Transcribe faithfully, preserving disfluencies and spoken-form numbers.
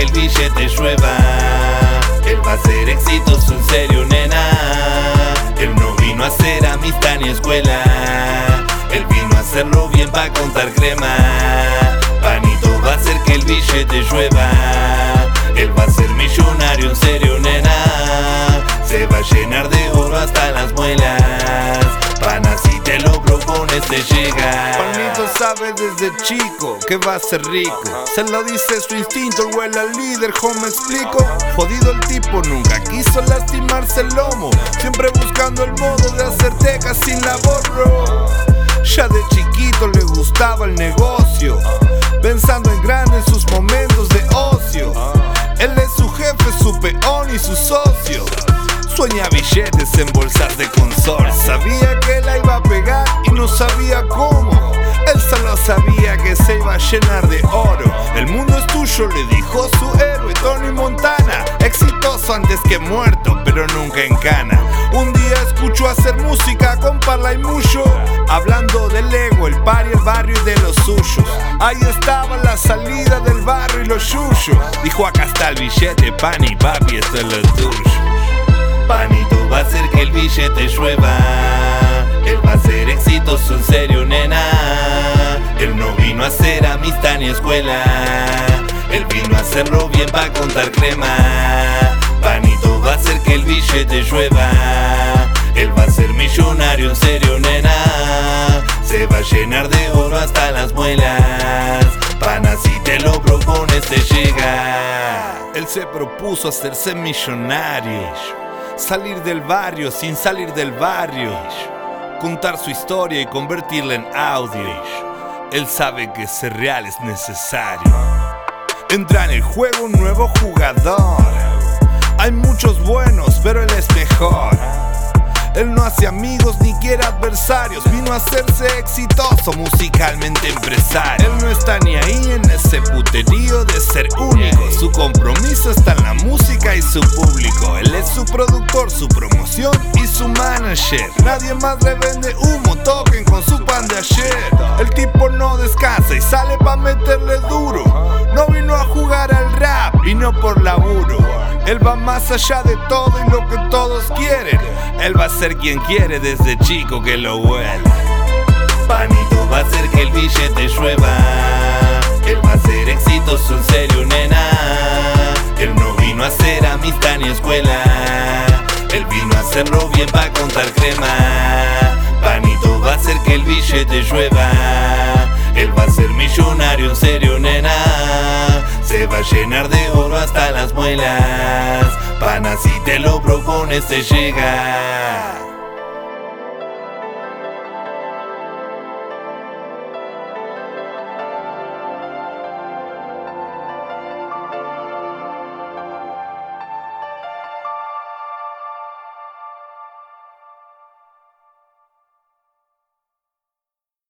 el billete llueva. Él va a ser exitoso, en serio, nena. Él no vino a hacer amistad ni escuela. Él vino a hacerlo bien, va a contar crema. Panito va a hacer que el billete llueva. Él va a ser millonario, en serio, nena. Se va a llenar de oro hasta las muelas. Pana, si te lo propones te llega. Panito sabe desde chico que va a ser rico. Se lo dice su instinto, el huele al líder, ¿cómo me explico? Jodido el tipo, nunca quiso lastimarse el lomo. Siempre buscando el modo de hacer teca sin laborro. Ya de chiquito le gustaba el negocio, pensando en grande en sus momentos de ocio. Él es su jefe, su peón y su socio. Sueña billetes en bolsas de consor. Sabía que la iba a pegar y no sabía cómo. Él solo sabía que se iba a llenar de oro. El mundo es tuyo, le dijo su héroe Tony Montana. Exitoso antes que muerto, pero nunca en cana. Un día escuchó hacer música con Parla y Mucho, hablando del ego, el par y el barrio y de los suyos. Ahí estaba la salida del barrio y los yuyos. Dijo: acá está el billete, pani, papi, esto es lo tuyo. Panito va a hacer que el billete llueva. Él va a ser exitoso, en serio, nena. Él no vino a hacer amistad ni escuela. Él vino a hacerlo bien, va a contar crema. Panito va a hacer que el billete llueva. Él va a ser millonario, en serio, nena. Se va a llenar de oro hasta las muelas. Pana, si te lo propones te llega. Él se propuso hacerse millonario, salir del barrio sin salir del barrio, contar su historia y convertirla en audio. Él sabe que ser real es necesario. Entra en el juego un nuevo jugador. Hay muchos buenos, pero él es mejor. Él no hace amigos ni quiere adversarios. Vino a hacerse exitoso, musicalmente empresario. Él no está ni ahí en ese puterío de ser único. Su compromiso está en la música y su público. Él es su productor, su promoción y su manager. Nadie más le vende humo, toquen con su pan de ayer. El tipo no descansa y sale pa' meterle duro. No vino a jugar al rap, vino por laburo. Él va más allá de todo y lo que todos quieren. Él va a ser quien quiere desde chico que lo huele. Panito va a hacer que el billete llueva. Él va a ser exitoso, en serio, nena. Él no vino a hacer amistad ni escuela. Él vino a hacerlo bien, va a contar crema. Panito va a hacer que el billete llueva. Él va a ser millonario, en serio, nena. Se va a llenar de oro hasta las muelas. Pana, si te lo propones te llega.